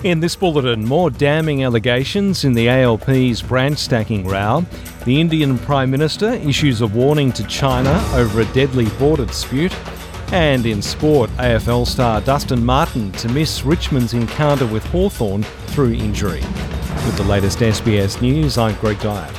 In this bulletin, more damning allegations in the ALP's branch stacking row. The Indian Prime Minister issues a warning to China over a deadly border dispute. And in sport, AFL star Dustin Martin to miss Richmond's encounter with Hawthorn through injury. With the latest SBS News, I'm Greg Dyer.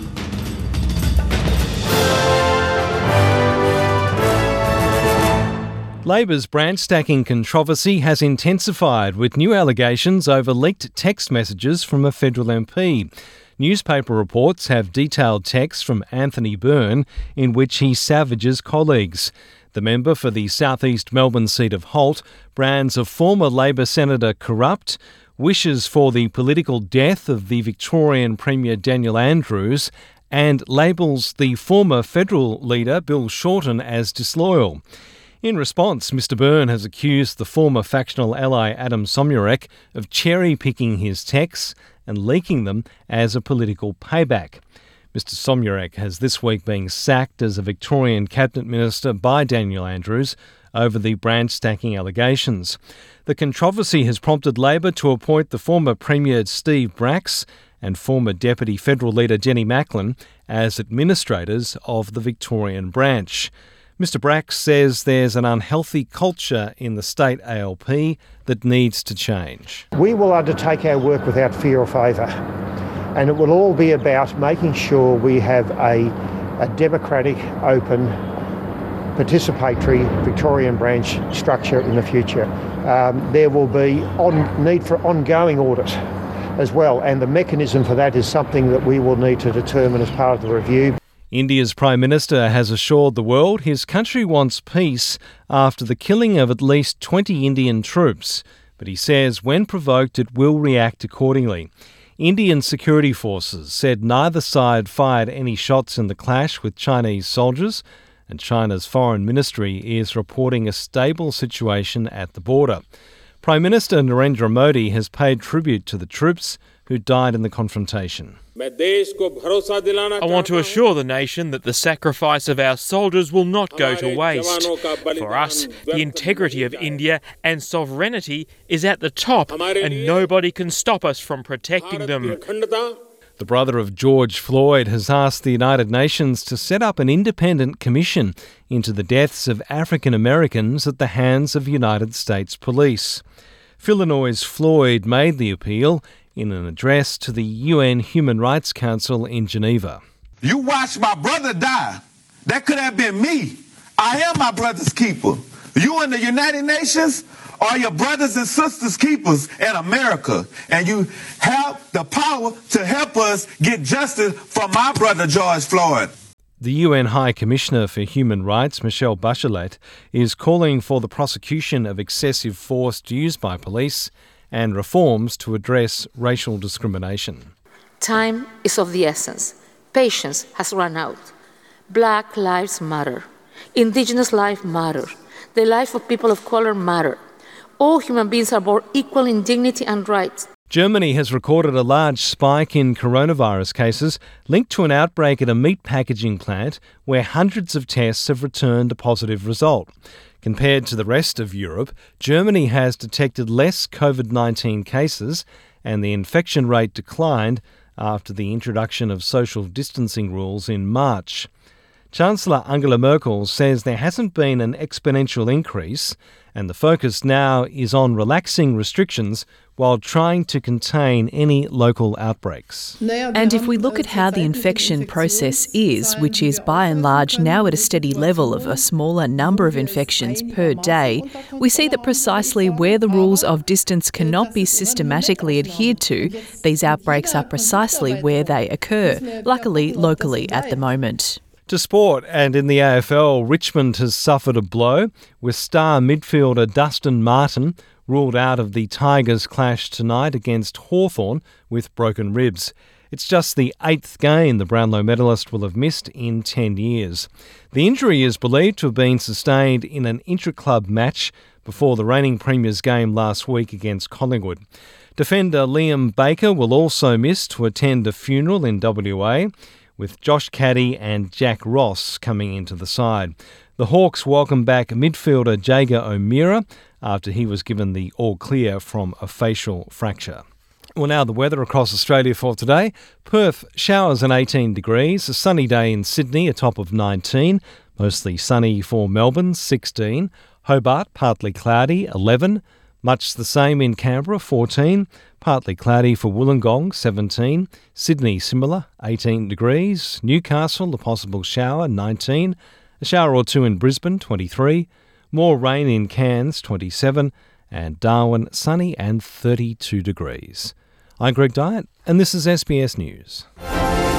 Labor's branch stacking controversy has intensified with new allegations over leaked text messages from a federal MP. Newspaper reports have detailed texts from Anthony Byrne in which he savages colleagues. The member for the southeast Melbourne seat of Holt brands a former Labor senator corrupt, wishes for the political death of the Victorian Premier Daniel Andrews, and labels the former federal leader Bill Shorten as disloyal. In response, Mr Byrne has accused the former factional ally Adam Somyurek of cherry-picking his texts and leaking them as a political payback. Mr Somyurek has this week been sacked as a Victorian Cabinet Minister by Daniel Andrews over the branch stacking allegations. The controversy has prompted Labor to appoint the former Premier Steve Bracks and former Deputy Federal Leader Jenny Macklin as administrators of the Victorian branch. Mr Bracks says there's an unhealthy culture in the state ALP that needs to change. We will undertake our work without fear or favour, and it will all be about making sure we have a democratic, open, participatory Victorian branch structure in the future. There will be need for ongoing audit as well, and the mechanism for that is something that we will need to determine as part of the review. India's Prime Minister has assured the world his country wants peace after the killing of at least 20 Indian troops, but he says when provoked it will react accordingly. Indian security forces said neither side fired any shots in the clash with Chinese soldiers, and China's foreign ministry is reporting a stable situation at the border. Prime Minister Narendra Modi has paid tribute to the troops who died in the confrontation. I want to assure the nation that the sacrifice of our soldiers will not go to waste. For us, the integrity of India and sovereignty is at the top, and nobody can stop us from protecting them. The brother of George Floyd has asked the United Nations to set up an independent commission into the deaths of African Americans at the hands of United States police. Illinois' Floyd made the appeal in an address to the UN Human Rights Council in Geneva. You watched my brother die. That could have been me. I am my brother's keeper. You in the United Nations are your brothers and sisters keepers in America. And you have the power to help us get justice for my brother George Floyd. The UN High Commissioner for Human Rights, Michelle Bachelet, is calling for the prosecution of excessive force used by police and reforms to address racial discrimination. Time is of the essence. Patience has run out. Black lives matter. Indigenous lives matter. The life of people of colour matter. All human beings are born equal in dignity and rights. Germany has recorded a large spike in coronavirus cases linked to an outbreak at a meat packaging plant where hundreds of tests have returned a positive result. Compared to the rest of Europe, Germany has detected less COVID-19 cases and the infection rate declined after the introduction of social distancing rules in March. Chancellor Angela Merkel says there hasn't been an exponential increase and the focus now is on relaxing restrictions while trying to contain any local outbreaks. And if we look at how the infection process is, which is by and large now at a steady level of a smaller number of infections per day, we see that precisely where the rules of distance cannot be systematically adhered to, these outbreaks are precisely where they occur, luckily locally at the moment. To sport, and in the AFL, Richmond has suffered a blow, with star midfielder Dustin Martin ruled out of the Tigers' clash tonight against Hawthorn with broken ribs. It's just the 8th game the Brownlow medalist will have missed in 10 years. The injury is believed to have been sustained in an intra-club match before the reigning Premier's game last week against Collingwood. Defender Liam Baker will also miss to attend a funeral in WA, with Josh Caddy and Jack Ross coming into the side. The Hawks welcome back midfielder Jager O'Meara after he was given the all clear from a facial fracture. Well, now the weather across Australia for today. Perth, showers and 18 degrees. A sunny day in Sydney, a top of 19. Mostly sunny for Melbourne, 16. Hobart, partly cloudy, 11. Much the same in Canberra, 14. Partly cloudy for Wollongong, 17. Sydney, similar, 18 degrees. Newcastle, a possible shower, 19. A shower or two in Brisbane, 23. More rain in Cairns, 27. And Darwin, sunny and 32 degrees. I'm Greg Dyett, and this is SBS News.